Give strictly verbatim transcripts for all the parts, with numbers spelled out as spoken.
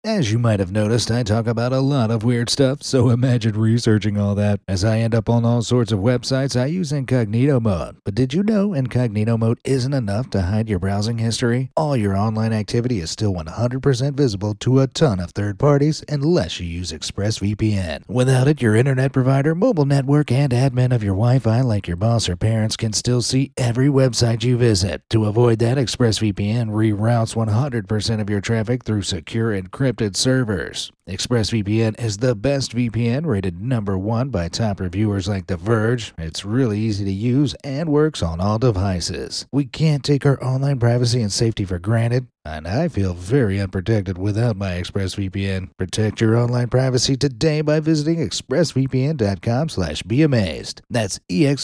As you might have noticed, I talk about a lot of weird stuff, so imagine researching all that. As I end up on all sorts of websites, I use incognito mode. But did you know incognito mode isn't enough to hide your browsing history? All your online activity is still one hundred percent visible to a ton of third parties unless you use ExpressVPN. Without it, your internet provider, mobile network, and admin of your Wi-Fi like your boss or parents can still see every website you visit. To avoid that, ExpressVPN reroutes one hundred percent of your traffic through secure encrypted servers. ExpressVPN is the best V P N, rated number one by top reviewers like The Verge. It's really easy to use and works on all devices. We can't take our online privacy and safety for granted, and I feel very unprotected without my ExpressVPN. Protect your online privacy today by visiting expressvpn.com slash be amazed. That's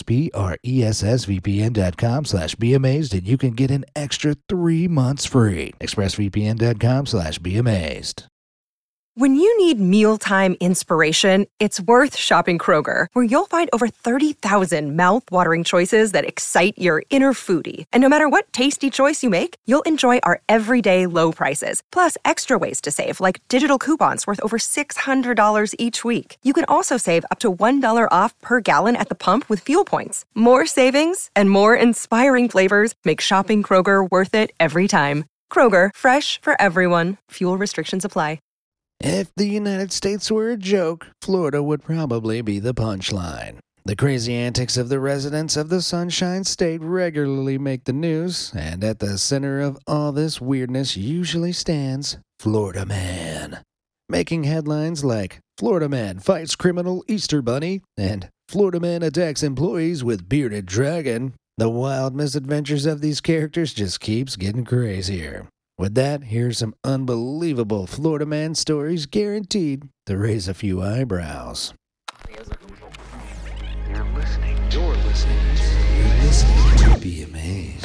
E-X-P-R-E-S-S-V-P-N.com slash be amazed, and you can get an extra three months free. expressvpn.com slash be amazed. When you need mealtime inspiration, it's worth shopping Kroger, where you'll find over thirty thousand mouth-watering choices that excite your inner foodie. And no matter what tasty choice you make, you'll enjoy our everyday low prices, plus extra ways to save, like digital coupons worth over six hundred dollars each week. You can also save up to one dollar off per gallon at the pump with fuel points. More savings and more inspiring flavors make shopping Kroger worth it every time. Kroger, fresh for everyone. Fuel restrictions apply. If the United States were a joke, Florida would probably be the punchline. The crazy antics of the residents of the Sunshine State regularly make the news, and at the center of all this weirdness usually stands Florida Man, making headlines like Florida Man fights criminal Easter Bunny and Florida Man attacks employees with bearded dragon. The wild misadventures of these characters just keeps getting crazier. With that, here's some unbelievable Florida Man stories guaranteed to raise a few eyebrows. You're listening. You're listening to. You're listening to Be Amazed.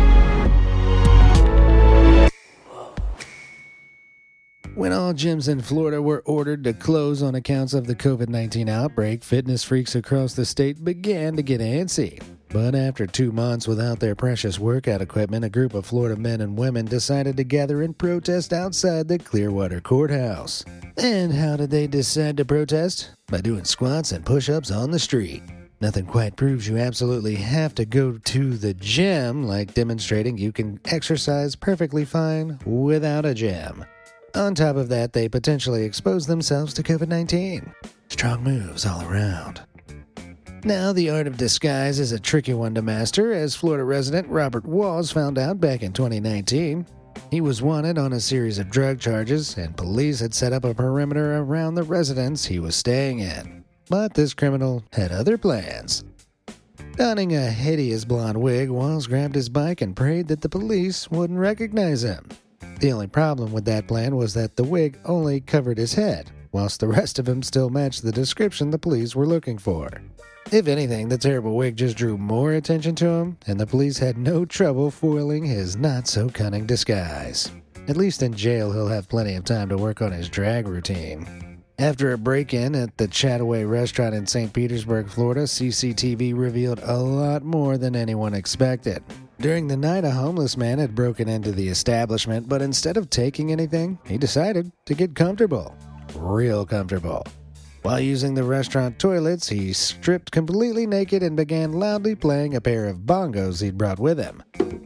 When all gyms in Florida were ordered to close on accounts of the covid nineteen outbreak, fitness freaks across the state began to get antsy. But after two months without their precious workout equipment, a group of Florida men and women decided to gather and protest outside the Clearwater Courthouse. And how did they decide to protest? By doing squats and push-ups on the street. Nothing quite proves you absolutely have to go to the gym like demonstrating you can exercise perfectly fine without a gym. On top of that, they potentially expose themselves to covid nineteen. Strong moves all around. Now, the art of disguise is a tricky one to master, as Florida resident Robert Walls found out back in twenty nineteen. He was wanted on a series of drug charges, and police had set up a perimeter around the residence he was staying in. But this criminal had other plans. Donning a hideous blonde wig, Walls grabbed his bike and prayed that the police wouldn't recognize him. The only problem with that plan was that the wig only covered his head, whilst the rest of him still matched the description the police were looking for. If anything, the terrible wig just drew more attention to him, and the police had no trouble foiling his not-so-cunning disguise. At least in jail, he'll have plenty of time to work on his drag routine. After a break-in at the Chataway restaurant in Saint Petersburg, Florida, C C T V revealed a lot more than anyone expected. During the night, a homeless man had broken into the establishment, but instead of taking anything, he decided to get comfortable. Real comfortable. While using the restaurant toilets, he stripped completely naked and began loudly playing a pair of bongos he'd brought with him.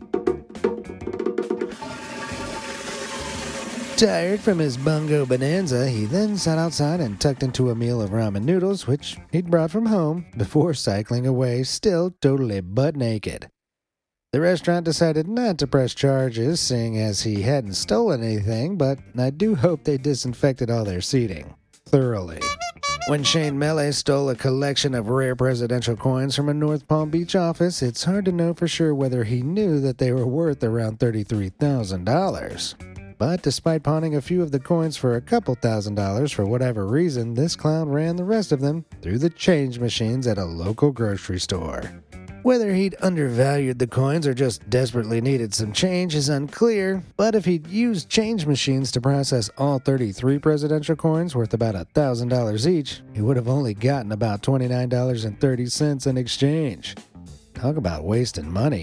Tired from his bongo bonanza, he then sat outside and tucked into a meal of ramen noodles, which he'd brought from home, before cycling away, still totally butt naked. The restaurant decided not to press charges, seeing as he hadn't stolen anything, but I do hope they disinfected all their seating thoroughly. When Shane Melee stole a collection of rare presidential coins from a North Palm Beach office, it's hard to know for sure whether he knew that they were worth around thirty-three thousand dollars. But despite pawning a few of the coins for a couple thousand dollars for whatever reason, this clown ran the rest of them through the change machines at a local grocery store. Whether he'd undervalued the coins or just desperately needed some change is unclear, but if he'd used change machines to process all thirty-three presidential coins worth about one thousand dollars each, he would have only gotten about twenty-nine dollars and thirty cents in exchange. Talk about wasting money.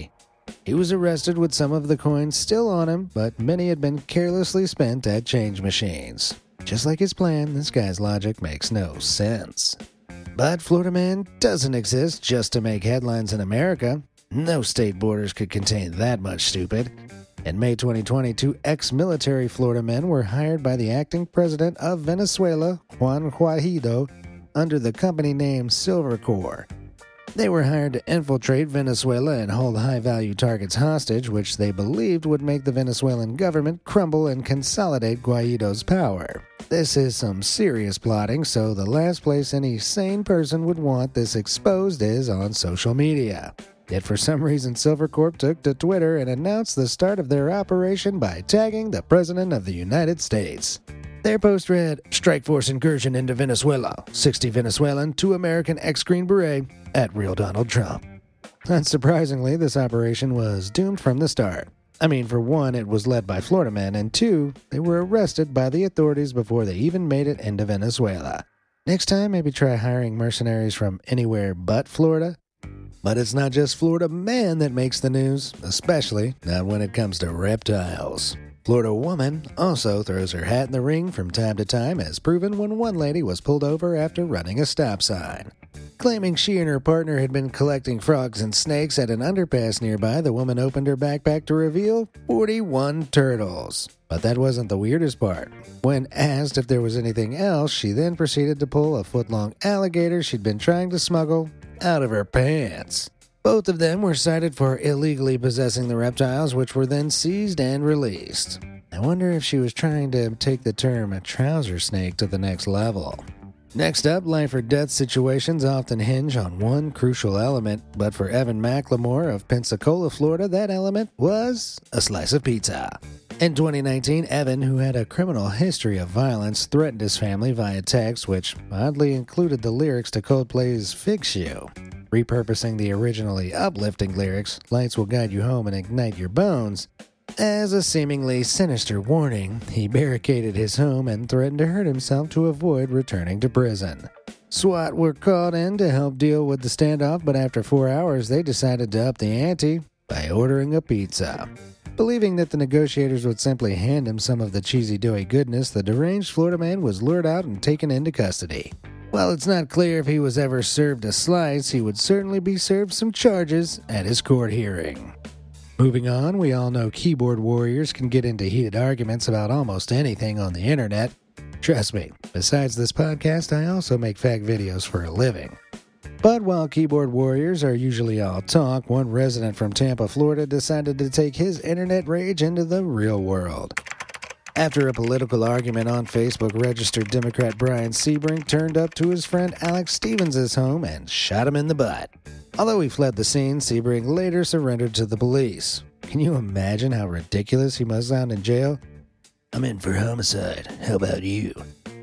He was arrested with some of the coins still on him, but many had been carelessly spent at change machines. Just like his plan, this guy's logic makes no sense. But Florida Man doesn't exist just to make headlines in America. No state borders could contain that much stupid. In May twenty twenty, two ex-military Florida men were hired by the acting president of Venezuela, Juan Guaido, under the company name Silvercorp. They were hired to infiltrate Venezuela and hold high-value targets hostage, which they believed would make the Venezuelan government crumble and consolidate Guaido's power. This is some serious plotting, so the last place any sane person would want this exposed is on social media. Yet for some reason, Silvercorp took to Twitter and announced the start of their operation by tagging the President of the United States. Their post read, "Strike Force incursion into Venezuela. sixty Venezuelan, two American ex-Green Beret, at real Donald Trump." Unsurprisingly, this operation was doomed from the start. I mean, for one, it was led by Florida men, and two, they were arrested by the authorities before they even made it into Venezuela. Next time, maybe try hiring mercenaries from anywhere but Florida. But it's not just Florida Man that makes the news, especially not when it comes to reptiles. Florida woman also throws her hat in the ring from time to time, as proven when one lady was pulled over after running a stop sign. Claiming she and her partner had been collecting frogs and snakes at an underpass nearby, the woman opened her backpack to reveal forty-one turtles. But that wasn't the weirdest part. When asked if there was anything else, she then proceeded to pull a foot-long alligator she'd been trying to smuggle out of her pants. Both of them were cited for illegally possessing the reptiles, which were then seized and released. I wonder if she was trying to take the term a trouser snake to the next level. Next up, life or death situations often hinge on one crucial element, but for Evan McLemore of Pensacola, Florida, that element was a slice of pizza. In twenty nineteen, Evan, who had a criminal history of violence, threatened his family via text, which oddly included the lyrics to Coldplay's Fix You. Repurposing the originally uplifting lyrics, "Lights will guide you home and ignite your bones," as a seemingly sinister warning, he barricaded his home and threatened to hurt himself to avoid returning to prison. SWAT were called in to help deal with the standoff, but after four hours they decided to up the ante by ordering a pizza. Believing that the negotiators would simply hand him some of the cheesy doughy goodness, the deranged Florida man was lured out and taken into custody. While it's not clear if he was ever served a slice, he would certainly be served some charges at his court hearing. Moving on, we all know keyboard warriors can get into heated arguments about almost anything on the internet. Trust me, besides this podcast, I also make fact videos for a living. But while keyboard warriors are usually all talk, one resident from Tampa, Florida decided to take his internet rage into the real world. After a political argument on Facebook, registered Democrat Brian Sebring turned up to his friend Alex Stevens' home and shot him in the butt. Although he fled the scene, Sebring later surrendered to the police. Can you imagine how ridiculous he must sound in jail? "I'm in for homicide. How about you?"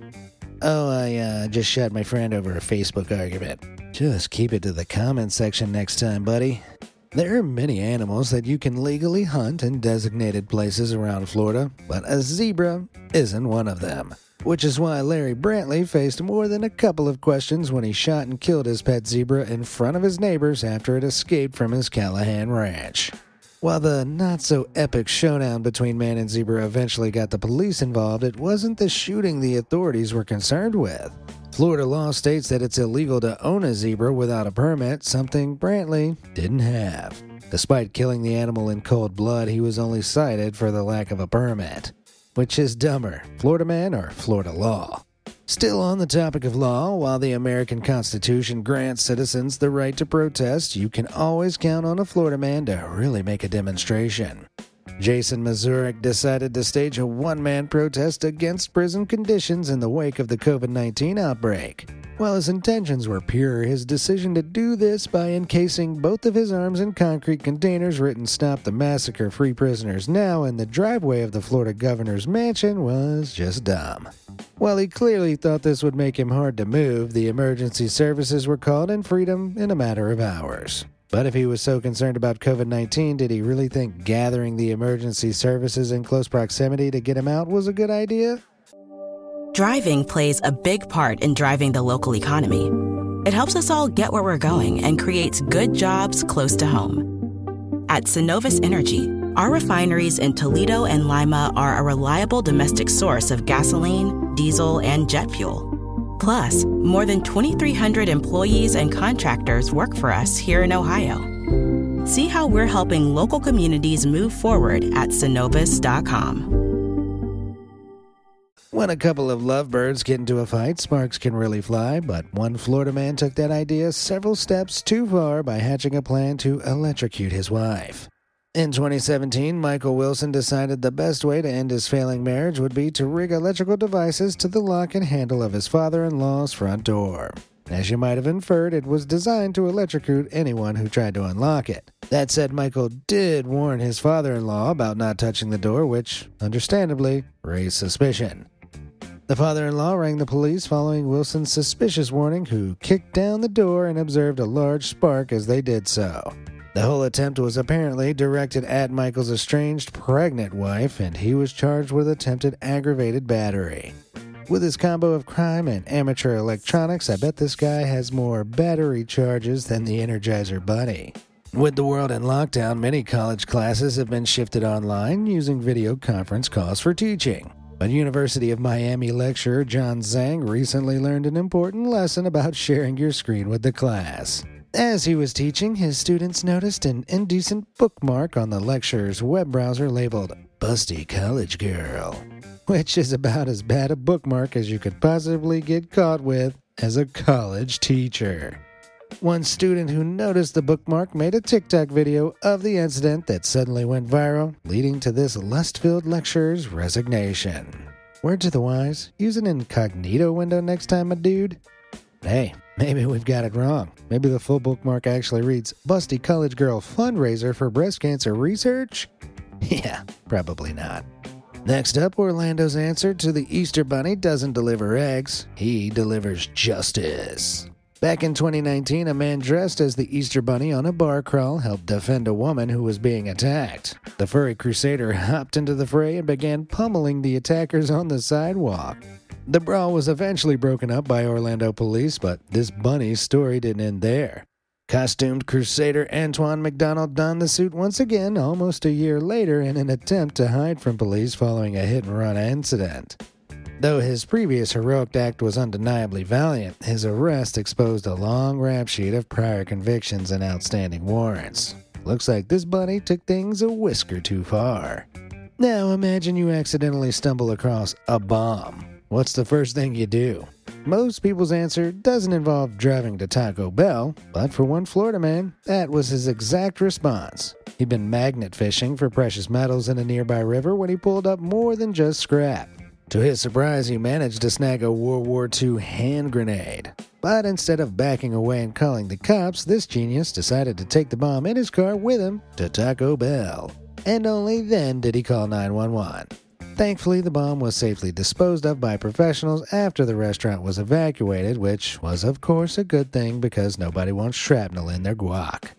"Oh, I uh, just shot my friend over a Facebook argument." Just keep it to the comment section next time, buddy. There are many animals that you can legally hunt in designated places around Florida, but a zebra isn't one of them. Which is why Larry Brantley faced more than a couple of questions when he shot and killed his pet zebra in front of his neighbors after it escaped from his Callahan ranch. While the not-so-epic showdown between man and zebra eventually got the police involved, it wasn't the shooting the authorities were concerned with. Florida law states that it's illegal to own a zebra without a permit, something Brantley didn't have. Despite killing the animal in cold blood, he was only cited for the lack of a permit. Which is dumber, Florida man or Florida law? Still on the topic of law, while the American Constitution grants citizens the right to protest, you can always count on a Florida man to really make a demonstration. Jason Mazurek decided to stage a one-man protest against prison conditions in the wake of the covid nineteen outbreak. While his intentions were pure, his decision to do this by encasing both of his arms in concrete containers written "Stop the Massacre, Free Prisoners Now" in the driveway of the Florida governor's mansion was just dumb. While he clearly thought this would make him hard to move, the emergency services were called and freed him in a matter of hours. But if he was so concerned about covid nineteen, did he really think gathering the emergency services in close proximity to get him out was a good idea? Driving plays a big part in driving the local economy. It helps us all get where we're going and creates good jobs close to home. At Synovus Energy, our refineries in Toledo and Lima are a reliable domestic source of gasoline, diesel, and jet fuel. Plus, more than twenty-three hundred employees and contractors work for us here in Ohio. See how we're helping local communities move forward at Synovus dot com. When a couple of lovebirds get into a fight, sparks can really fly, but one Florida man took that idea several steps too far by hatching a plan to electrocute his wife. In twenty seventeen, Michael Wilson decided the best way to end his failing marriage would be to rig electrical devices to the lock and handle of his father-in-law's front door. As you might have inferred, it was designed to electrocute anyone who tried to unlock it. That said, Michael did warn his father-in-law about not touching the door, which, understandably, raised suspicion. The father-in-law rang the police following Wilson's suspicious warning, who kicked down the door and observed a large spark as they did so. The whole attempt was apparently directed at Michael's estranged pregnant wife, and he was charged with attempted aggravated battery. With his combo of crime and amateur electronics, I bet this guy has more battery charges than the Energizer Bunny. With the world in lockdown, many college classes have been shifted online using video conference calls for teaching. But University of Miami lecturer John Zhang recently learned an important lesson about sharing your screen with the class. As he was teaching, his students noticed an indecent bookmark on the lecturer's web browser labeled Busty College Girl, which is about as bad a bookmark as you could possibly get caught with as a college teacher. One student who noticed the bookmark made a TikTok video of the incident that suddenly went viral, leading to this lust-filled lecturer's resignation. Word to the wise, use an incognito window next time, my dude. Hey, maybe we've got it wrong. Maybe the full bookmark actually reads, Busty College Girl Fundraiser for Breast Cancer Research? Yeah, probably not. Next up, Orlando's answer to the Easter Bunny doesn't deliver eggs, he delivers justice. Back in twenty nineteen, a man dressed as the Easter Bunny on a bar crawl helped defend a woman who was being attacked. The furry crusader hopped into the fray and began pummeling the attackers on the sidewalk. The brawl was eventually broken up by Orlando police, but this bunny's story didn't end there. Costumed crusader Antoine McDonald donned the suit once again almost a year later in an attempt to hide from police following a hit-and-run incident. Though his previous heroic act was undeniably valiant, his arrest exposed a long rap sheet of prior convictions and outstanding warrants. Looks like this bunny took things a whisker too far. Now imagine you accidentally stumble across a bomb. What's the first thing you do? Most people's answer doesn't involve driving to Taco Bell, but for one Florida man, that was his exact response. He'd been magnet fishing for precious metals in a nearby river when he pulled up more than just scrap. To his surprise, he managed to snag a World War Two hand grenade. But instead of backing away and calling the cops, this genius decided to take the bomb in his car with him to Taco Bell. And only then did he call nine one one. Thankfully, the bomb was safely disposed of by professionals after the restaurant was evacuated, which was of course a good thing because nobody wants shrapnel in their guac.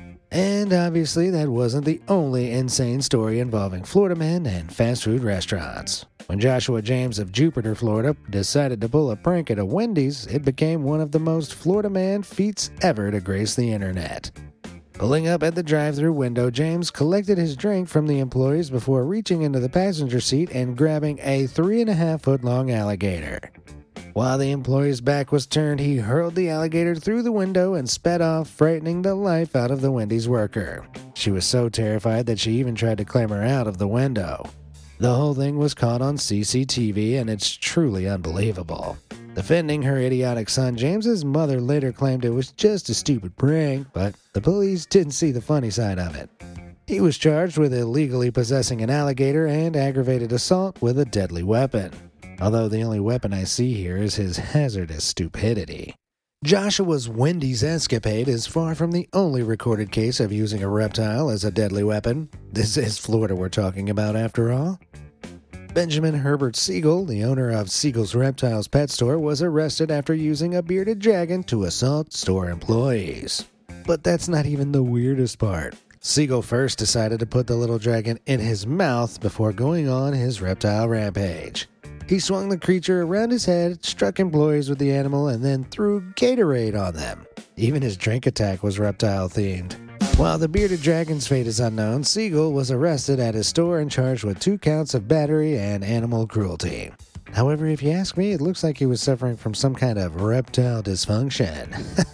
And obviously, that wasn't the only insane story involving Florida men and fast food restaurants. When Joshua James of Jupiter, Florida, decided to pull a prank at a Wendy's, it became one of the most Florida man feats ever to grace the internet. Pulling up at the drive-thru window, James collected his drink from the employees before reaching into the passenger seat and grabbing a three and a half foot long alligator. While the employee's back was turned, he hurled the alligator through the window and sped off, frightening the life out of the Wendy's worker. She was so terrified that she even tried to clamber out of the window. The whole thing was caught on C C T V, and it's truly unbelievable. Defending her idiotic son, James's mother later claimed it was just a stupid prank, but the police didn't see the funny side of it. He was charged with illegally possessing an alligator and aggravated assault with a deadly weapon. Although the only weapon I see here is his hazardous stupidity. Joshua's Wendy's escapade is far from the only recorded case of using a reptile as a deadly weapon. This is Florida we're talking about after all. Benjamin Herbert Siegel, the owner of Siegel's Reptiles Pet Store, was arrested after using a bearded dragon to assault store employees. But that's not even the weirdest part. Siegel first decided to put the little dragon in his mouth before going on his reptile rampage. He swung the creature around his head, struck employees with the animal, and then threw Gatorade on them. Even his drink attack was reptile-themed. While the bearded dragon's fate is unknown, Siegel was arrested at his store and charged with two counts of battery and animal cruelty. However, if you ask me, it looks like he was suffering from some kind of reptile dysfunction.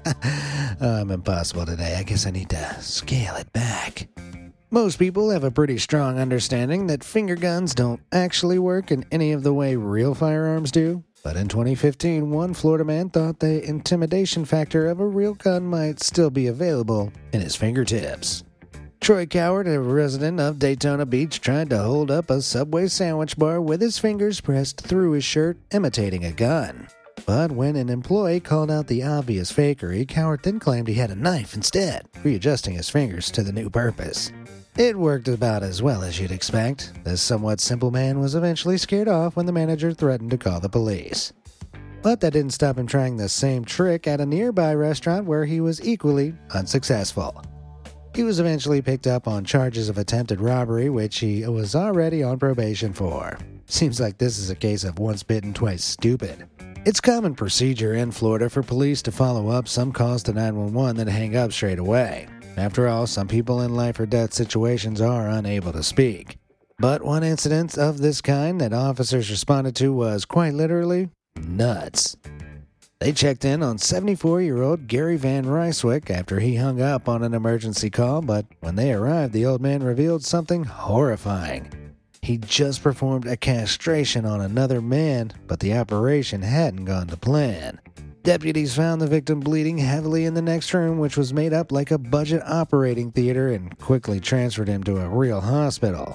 oh, I'm impossible today. I guess I need to scale it back. Most people have a pretty strong understanding that finger guns don't actually work in any of the way real firearms do. But in twenty fifteen, one Florida man thought the intimidation factor of a real gun might still be available in his fingertips. Troy Coward, a resident of Daytona Beach, tried to hold up a Subway sandwich bar with his fingers pressed through his shirt, imitating a gun. But when an employee called out the obvious fakery, Coward then claimed he had a knife instead, readjusting his fingers to the new purpose. It worked about as well as you'd expect. This somewhat simple man was eventually scared off when the manager threatened to call the police. But that didn't stop him trying the same trick at a nearby restaurant where he was equally unsuccessful. He was eventually picked up on charges of attempted robbery, which he was already on probation for. Seems like this is a case of once bitten, twice stupid. It's common procedure in Florida for police to follow up some calls to nine one one then hang up straight away. After all, some people in life or death situations are unable to speak. But one incident of this kind that officers responded to was quite literally nuts. They checked in on seventy-four-year-old Gary Van Ryswick after he hung up on an emergency call, but when they arrived, the old man revealed something horrifying. He just performed a castration on another man, but the operation hadn't gone to plan. Deputies found the victim bleeding heavily in the next room, which was made up like a budget operating theater, and quickly transferred him to a real hospital.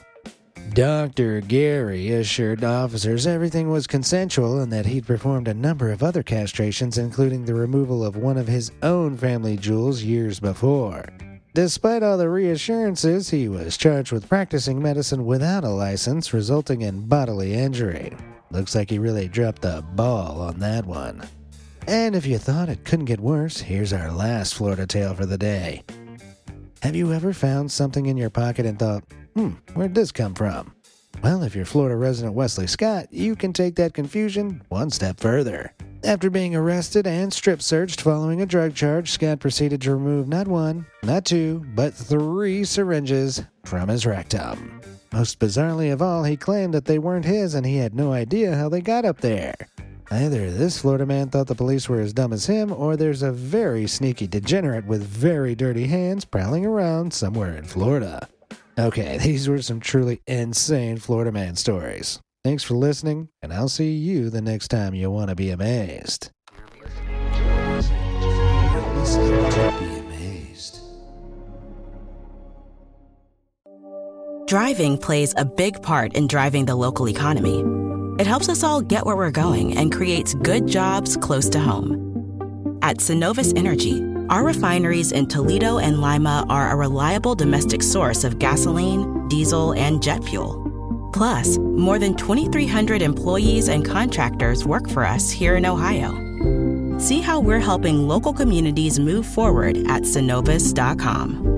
Doctor Gary assured officers everything was consensual and that he'd performed a number of other castrations, including the removal of one of his own family jewels years before. Despite all the reassurances, he was charged with practicing medicine without a license, resulting in bodily injury. Looks like he really dropped the ball on that one. And if you thought it couldn't get worse, here's our last Florida tale for the day. Have you ever found something in your pocket and thought, hmm, where'd this come from? Well, if you're Florida resident Wesley Scott, you can take that confusion one step further. After being arrested and strip searched following a drug charge, Scott proceeded to remove not one, not two, but three syringes from his rectum. Most bizarrely of all, he claimed that they weren't his and he had no idea how they got up there. Either this Florida man thought the police were as dumb as him, or there's a very sneaky degenerate with very dirty hands prowling around somewhere in Florida. Okay, these were some truly insane Florida man stories. Thanks for listening, and I'll see you the next time you want to be amazed. Be amazed. Driving plays a big part in driving the local economy. It helps us all get where we're going and creates good jobs close to home. At Synovus Energy, our refineries in Toledo and Lima are a reliable domestic source of gasoline, diesel, and jet fuel. Plus, more than twenty-three hundred employees and contractors work for us here in Ohio. See how we're helping local communities move forward at synovus dot com.